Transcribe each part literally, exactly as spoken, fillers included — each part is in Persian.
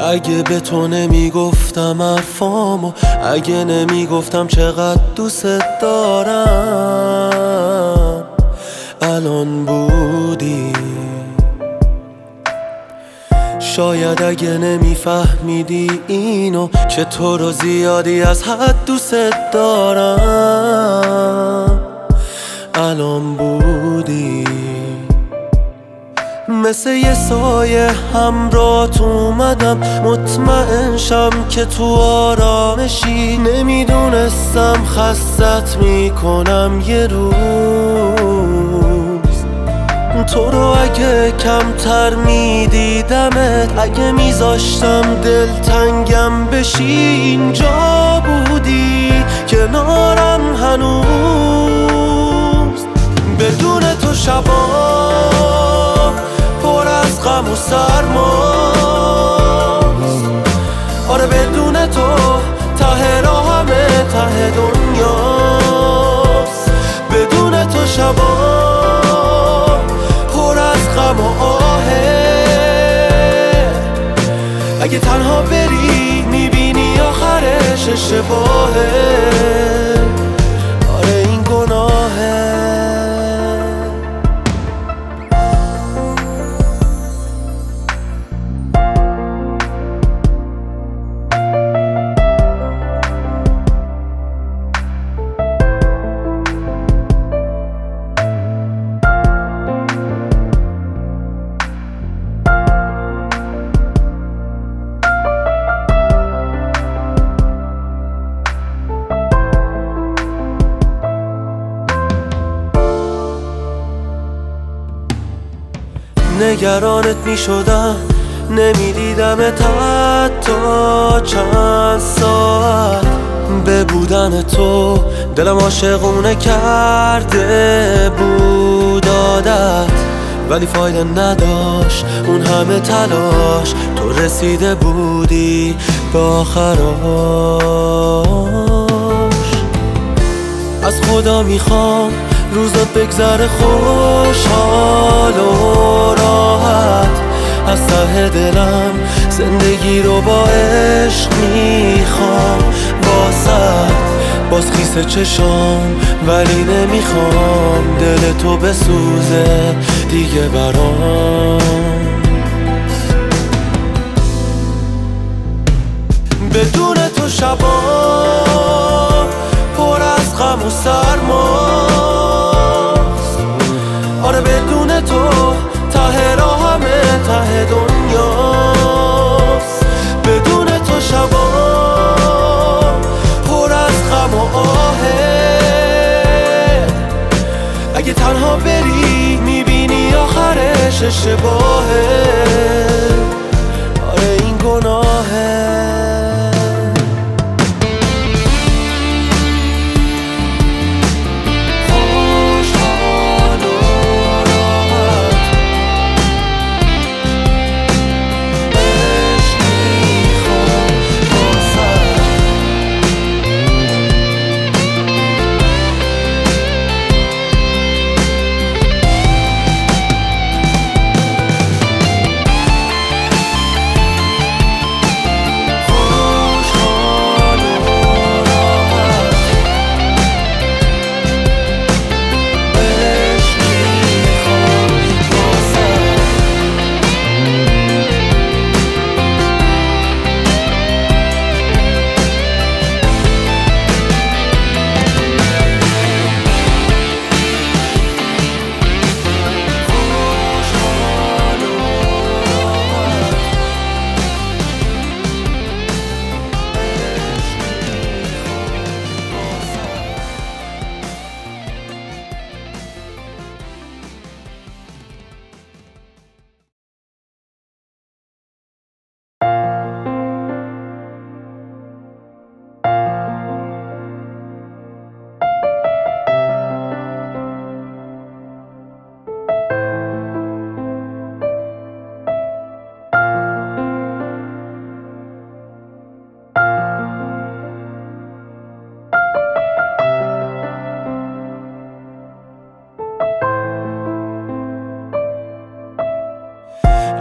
اگه به تو نمیگفتم حرفامو، اگه نمیگفتم چقدر دوست دارم، الان بودی. شاید اگه نمیفهمیدی اینو که تو رو زیادی از حد دوست دارم، الان بودی. مثل یه سایه همراهت اومدم، مطمئن شم که تو آرامشی. نمیدونستم خستت میکنم یه روز، تو رو اگه کمتر میدیدمت، اگه میذاشتم دلتنگم بشی، اینجا بودی کنارم هنوز. بدون تو شبا پر از غم و سرماست، آره بدون تو ته راه همه ته دنیاست. بدون تو شبا پر از غم و آهه، اگه تنها بری میبینی آخرش اشتباهه، آره این گناهه. نگرانت می شدم، نمیدیدمت حتی چند ساعت. به بودن تو دلم عاشقونه کرده بود عادت، ولی فایده نداشت اون همه تلاش. تو رسیده بودی به آخراش. از خدا میخوام روزات بگذره خوشحال و راحت، از ته دلم زندگی رو با عشق میخوام واسط. باز خیس چشام ولی نمیخوام دل تو بسوزه دیگه برام. بدون تو شبا پر از غم و سرماست، آره بدون تو ته راه همه ته دنیاست. بدون تو شبا پر از غم و آهه، اگه تنها بری میبینی آخرش اشتباهه، آره این گناهه.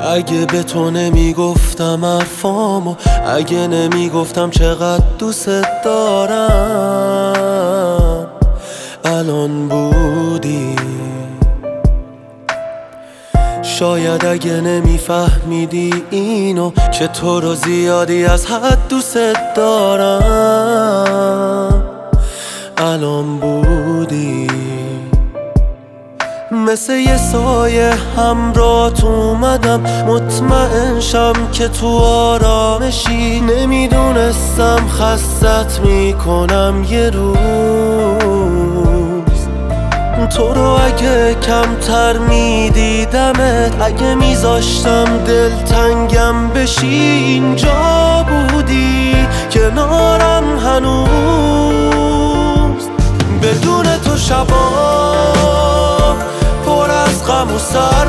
اگه به تو نمیگفتم حرفامو، اگه نمیگفتم چقدر دوست دارم، الان بودی. شاید اگه نمیفهمیدی اینو، که تو رو زیادی از حد دوست دارم، الان بودی. مثل یه سایه همراهت اومدم، مطمئن شم که تو آرامشی. نمیدونستم خستت میکنم یه روز. تو رو اگه کمتر میدیدمت، اگه میذاشتم دلتنگم بشی، اینجا بودی کنارم هنوز. بدون تو شبا پر از غم و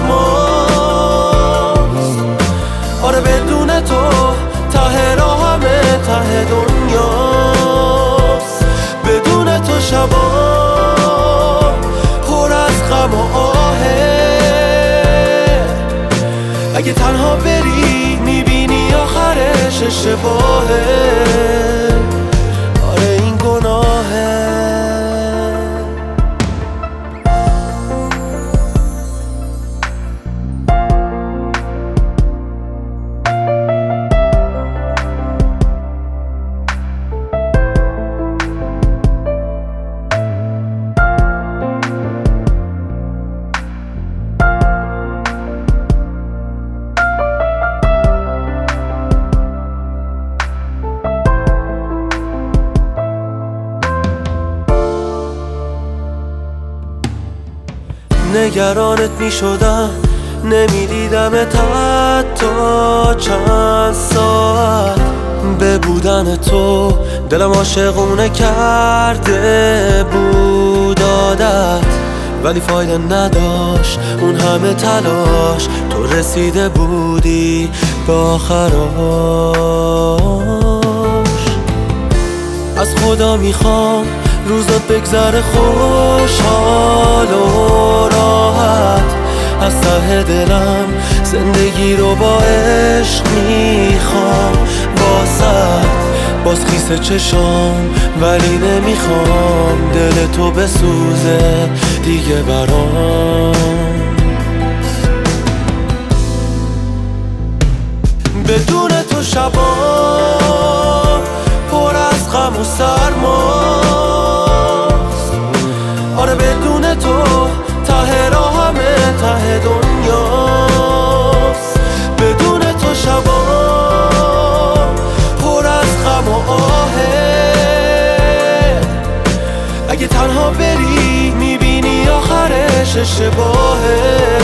سرماست. آره بدون تو ته راه همه ته دنیاست. بدون تو شبا پر از غم و آهه. اگه تنها بری میبینی آخرش اشتباهه. آره این گناهه. نگرانت می شدم، نمیدیدمت حتی چند ساعت. به بودن تو دلم عاشقونه کرده بود عادت، ولی فایده نداشت اون همه تلاش. تو رسیده بودی به آخراش. از خدا میخوام روزات بگذره خوشحال و راحت. از ته دلم زندگی رو با عشق میخوام واسه. باز خیس چشام ولی نمیخوام دل تو بسوزه دیگه برام. بدون تو شبا پر از غم و سرماست. آره بدون تو ته راه همه ته دنیاست. بدون تو شبا پر از غم و آهه. اگه تنها بری میبینی آخرش اشتباهه.